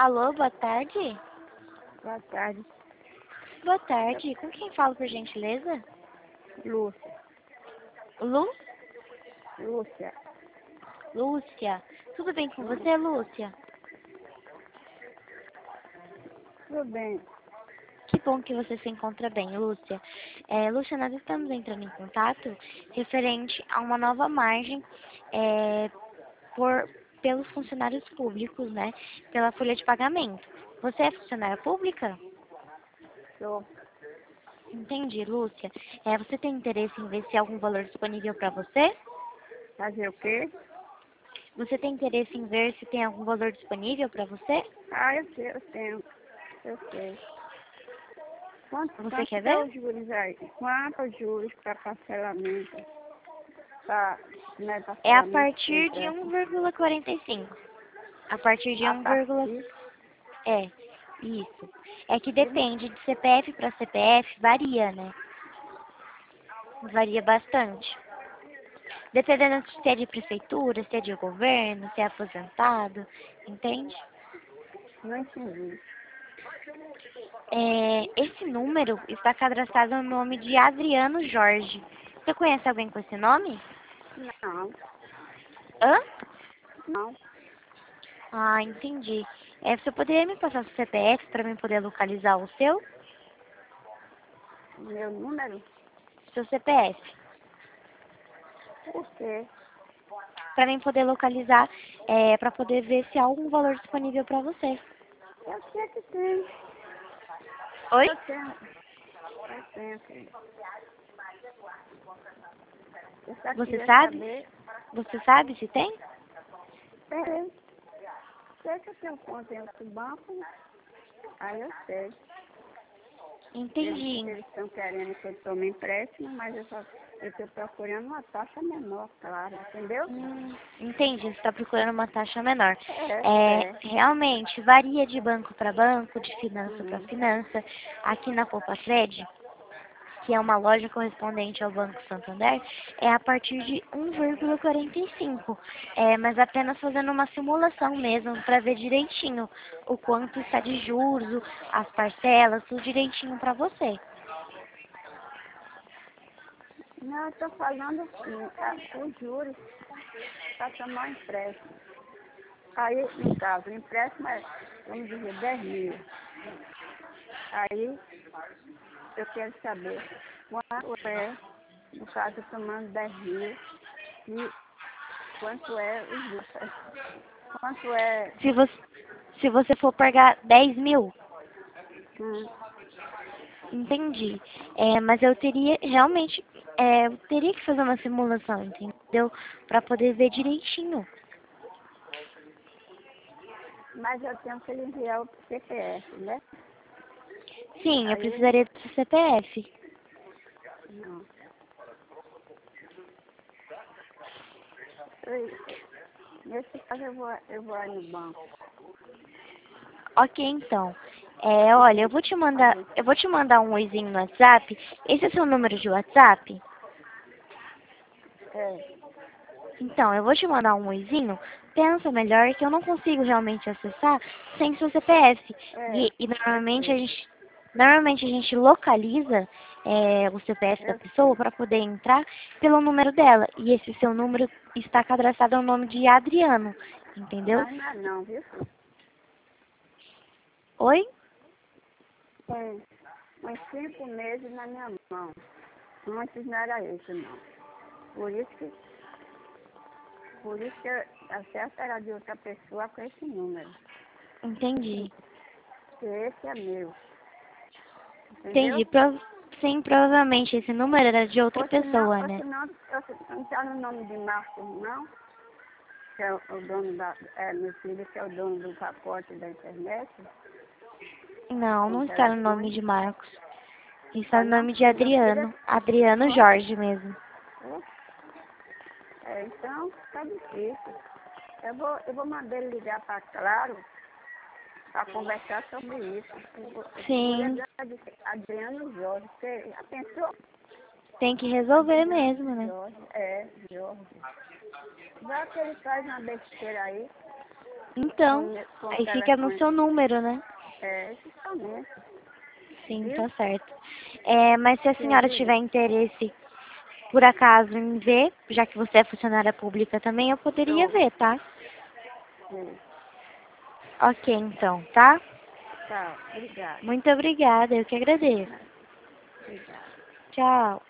Alô, boa tarde. Boa tarde, Boa tarde. Com quem falo, por gentileza? Lúcia. Lu? Lúcia, Lúcia. Tudo bem com você, Lúcia? tudo bem? Que bom que você se encontra bem, Lúcia. Lúcia, nós estamos entrando em contato referente a uma nova margem é, pelos funcionários públicos, né? Pela folha de pagamento. Você é funcionária pública? Sou. Entendi, Lúcia. Você tem interesse em ver se há algum valor disponível para você? Fazer o quê? Você tem interesse em ver se tem algum valor disponível para você? Ah, eu sei, eu tenho. Eu sei. Você quer É ver? os juros aí? Quanto os juros para parcelamento? Para, né, É a parcelamento de partir de empréstimo? 1,45. A partir de A 1, partir é, isso. É que de... depende de CPF para CPF, varia, né? Varia bastante. Dependendo se é de prefeitura, se é de governo, se é aposentado, entende? Não entendi. Esse número está cadastrado no nome de Adriano Jorge. Você conhece alguém com esse nome? Não, Hã? não. Ah, entendi. Você poderia me passar o CPF para mim poder localizar o seu? Meu número? Seu CPF. Por quê? Para mim poder localizar, para poder ver se há algum valor disponível para você. Eu sei que tem. Oi? Eu tenho. Eu tenho, filho. Eu só Você queria sabe? saber. Você sabe se tem? Sei. Sei que eu tenho conta em outro banco. Aí eu sei. Entendi. Eles estão querendo que eu tome empréstimo, mas eu estou procurando uma taxa menor, claro, entendeu? Entendi, você está procurando uma taxa menor. É. Realmente, varia de banco para banco, de finança para Uhum. finança. Aqui na Poupa Cred, que é uma loja correspondente ao Banco Santander, é a partir de 1,45. Mas apenas fazendo uma simulação mesmo, para ver direitinho o quanto está de juros, as parcelas, tudo direitinho para você. Não, eu estou falando assim, os juros para tomar um empréstimo. Aí, no caso, o empréstimo é, vamos dizer, 10 mil. Aí, eu quero saber quanto é, no caso, tomando 10 mil, e quanto é os juros. Quanto é... Se você for pagar 10 mil, Hum, entendi. Mas eu teria realmente, eu teria que fazer uma simulação, entendeu? Para poder ver direitinho. mas eu tenho que lhe enviar o CPF, né? Sim, eu Aí, precisaria do seu CPF. não. Eu, nesse caso, eu vou aí no banco. Ok, então. Olha, eu vou te mandar um oizinho no WhatsApp. Esse é seu número de WhatsApp? É, Então, eu vou te mandar um oizinho. Pensa melhor que eu não consigo realmente acessar sem seu CPF. E eu sei. normalmente a gente localiza o CPF da Eu pessoa sei. para poder entrar pelo número dela. E esse seu número está cadastrado ao nome de Adriano, entendeu? Mas não é não, viu? Oi? Tem uns 5 meses na minha mão. Antes não era isso, não. Por isso que, a certa era de outra pessoa com esse número. Entendi. Que esse é meu. Entendi. Entendeu? Sim, provavelmente esse número era de outra pessoa, Ou né? senão, não está no nome de Marcos, não. Que é o dono meu filho, que é o dono do pacote da internet, Não, com não está no nome telefone. de Marcos. Está Ah, no não? nome de O meu filho Adriano. Adriano é... Jorge mesmo. Então, tá difícil. Eu vou mandar ele ligar para Claro para conversar sobre isso. Eu vou Sim, ligar de Adriano Jorge. Você já pensou? tem que resolver Adriano mesmo, né? Jorge. Jorge. Já que ele faz uma besteira aí, Então, com aí fica no telefone. seu número, né? É, justamente. Sim, Viu? tá certo. Mas se a Sim, senhora diga. tiver interesse, por acaso, em ver, já que você é funcionária pública também, eu poderia Tô. ver, tá? Sim. Ok, então, tá? Tá, obrigada. Muito obrigada, eu que agradeço. Obrigada. Tchau.